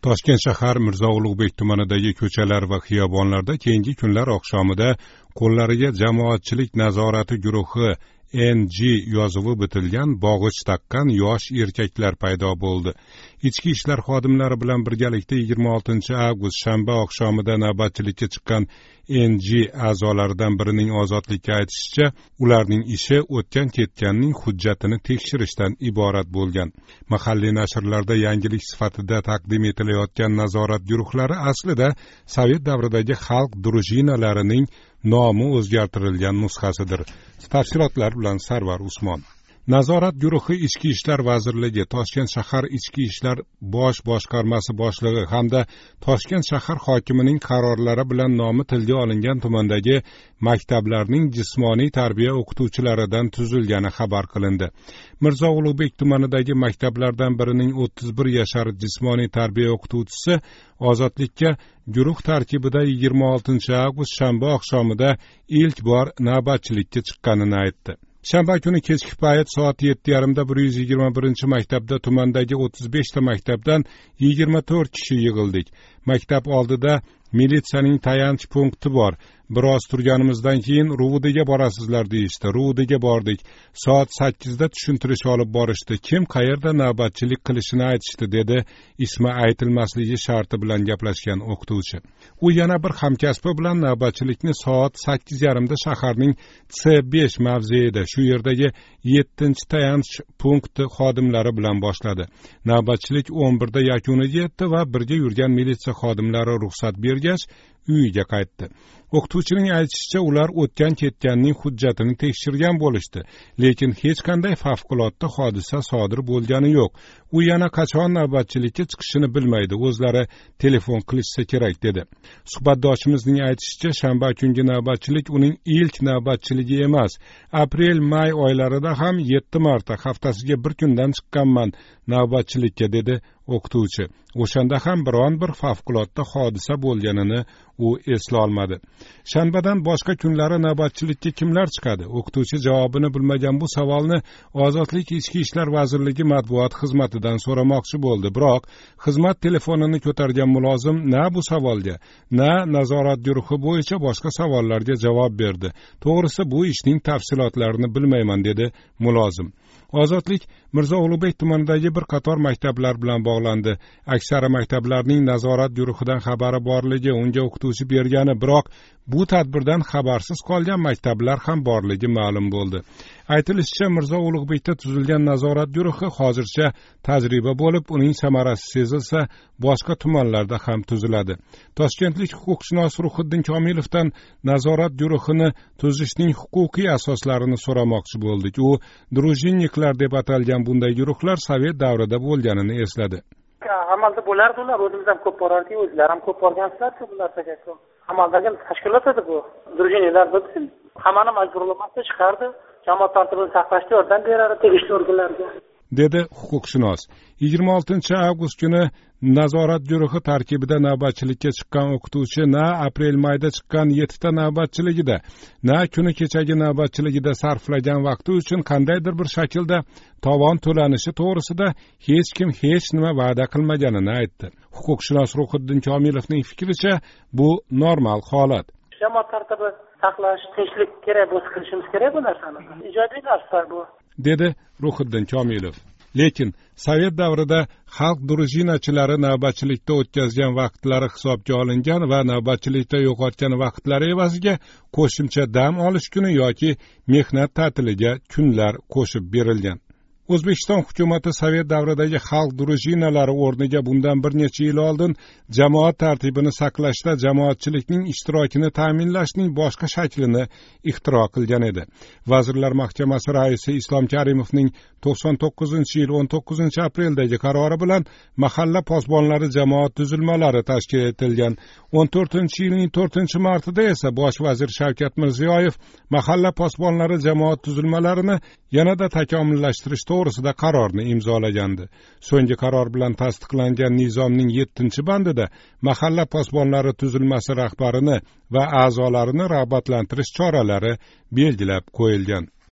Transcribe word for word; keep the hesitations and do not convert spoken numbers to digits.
Toshkent shahar Mirzo Ulug'bek tumanidagi ko'chalar va xiyobonlarda keyingi kunlar oqshomida qo'llariga jamoatchilik nazorati guruhi N G yozuvi bitilgan bog'ich taqqan yosh erkaklar paydo bo'ldi. Ichki ishlar xodimlari bilan birgalikda yigirma oltinchi avgust shanba oqshomida navbatchilikka chiqqan N G a'zolaridan birining ozodlikka aytishicha, ularning ishi o'tgan ketganning hujjatini tekshirishdan iborat bo'lgan. Mahalliy nashrlarda yangilik sifatida taqdim etilayotgan nazorat guruhlari aslida Sovet davridagi xalq drujinalarining nomi o'zgartirilgan nusxasidir. Tafsilotlar bilan Sarvar Usmon. Nazorat guruhi Ichki ishlar vazirligi, Toshkent shahar Ichki ishlar bosh boshqarmasi boshlig'i hamda Toshkent shahar hokimining qarorlari bilan nomi tilga olingan tumandagi maktablarning jismoniy tarbiya o'qituvchilaridan tuzilgani xabar qilindi. Mirzo Ulug'bek tumanidagi maktablardan birining o'ttiz bir yashar jismoniy tarbiya o'qituvchisi ozodlikka guruh tarkibida yigirma oltinchi avgust shanba oqshomida ilk bor navbatchilikka chiqqanini aytdi. Shanba kuni kechki payt soat yetti yarim da bir yuz yigirma birinchi maktabda tumandagi o'ttiz besh ta maktabdan yigirma to'rt kishi yig'ildik. Maktab oldida militsiyaning tayanch punkti bor. Biroz turganimizdan keyin Ruvidaga borasizlar deyishdi. Ruvidaga bordik. Soat sakkizda tushuntirish olib borishdi. Kim qayerda navbatchilik qilishini aytishdi, dedi ismi aytilmasligi sharti bilan gaplashgan o'qituvchi. U yana bir hamkasbi bilan navbatchilikni soat sakkiz yarim da shaharning C besh mavzeida, shu yerdagi yettinchi tayanch punkti xodimlari bilan boshladi. Navbatchilik o'n birda yakuniga yetdi va birga yurgan militsiya xodimlari ruxsat bergach, uyiga qaytdi. O'qituvchining aytishicha, ular o'tgan ketganning hujjatini tekshirgan bo'lishdi, lekin hech qanday favqulodda hodisa sodir bo'lgani yo'q. U yana qachon navbatchilikka chiqishini bilmaydi, o'zlari telefon qilishsa kerak, dedi. Suhbatdoshimizning aytishicha, shanba kungi navbatchilik uning ilk navbatchiligi emas. Aprel-may oylarida ham yetti marta haftasiga bir kundan chiqqanman navbatchilikka, dedi o'qituvchi. O'shanda ham biron bir favqulodda hodisa bo'lganini u esla olmadi. Shanbadan boshqa kunlari navbatchilikka kimlar chiqadi? O'qituvchi javobini bilmagan bu savolni Ozodlik Ichki ishlar vazirligi matbuot xizmatidan so'ramoqchi bo'ldi. Biroq xizmat telefonini ko'targan mulozim na bu savolga, na nazorat guruhi bo'yicha boshqa savollarga javob berdi. To'g'risi bu ishning tafsilotlarini bilmayman, dedi mulozim. Ozodlik Mirzo Ulug'bek tumanidagi bir qator maktablar bilan bog'landi. Aksari maktablarning nazorat guruhidan xabari borligi, unga o'qituvchi bergani, biroq bu tadbirdan xabarsiz qolgan maktablar ham borligi ma'lum bo'ldi. Aytilishicha, Mirzo Ulug'bekda tuzilgan nazorat guruhi hozircha tajriba bo'lib, uning samarasi sezilsa, boshqa tumanlarda ham tuziladi. Toshkentlik huquqshunos Ruhiddin Komilovdan nazorat guruhini tuzishning huquqiy asoslarini so'ramoqchi bo'ldik. U drujinniklar deb atalgan bunday guruhlar Sovet davrida bo'lganini esladi. Amalda bo'lardi ular, o'zimiz ham ko'p borardik, o'zlar ham ko'p borgansizlar-ku bu narsaga. Amaldagi tashkilot edi bu. Drujinlar bo'lsin, hammani majburlamasdan chiqardi, jamoat tartibini saqlashga yordam berardi tegishli organlarga, dedi huquqshunos. yigirma oltinchi avgust kuni nazorat guruhi tarkibida navbatchilikka chiqqan o'qituvchi na aprel-mayda chiqqan yetti ta navbatchiligida, na kuni kechagi navbatchiligida sarflagan vaqti uchun qandaydir bir shaklda tovon to'lanishi to'g'risida hech kim hech nima va'da qilmaganini aytdi. Huquqshunos Ruhiddin Komilovning fikricha, bu normal holat. Jamoat tartibi saqlash, tinchlik kerak bo'lsa qilishimiz kerak bu narsani. Ijodiy narsa bu, dedi Ruhiddin Komilov. Lekin Sovet davrida xalq drujinachilari navbatchilikda o'tkazgan vaqtlari hisobga olingan va navbatchilikda yo'qotgan vaqtlari evaziga qo'shimcha dam olish kuni yoki mehnat ta'tiliga kunlar qo'shib berilgan. O'zbekiston hukumati Sovet davridagi xalq drujinalari o'rniga bundan bir necha yil oldin jamoat tartibini saqlashda jamoatchilikning ishtirokini ta'minlashning boshqa shaklini ixtiro qilgan edi. Vazirlar Mahkamasi raisi Islom Karimovning to'qson to'qqizinchi yil o'n to'qqizinchi apreldagi qarori bilan mahalla posbonlari jamoat tuzilmalari tashkil etilgan. o'n to'rtinchi yilning to'rtinchi martida esa bosh vazir Shavkat Mirziyoyev mahalla posbonlari jamoat tuzilmalarini yanada takomillashtirish to'g'risida qarorni imzolagandi. So'nggi qaror bilan tasdiqlangan nizomning yettinchi bandida mahalla posbonlari tuzilmasi rahbarini va a'zolarini rag'batlantirish choralari belgilab qo'yilgan.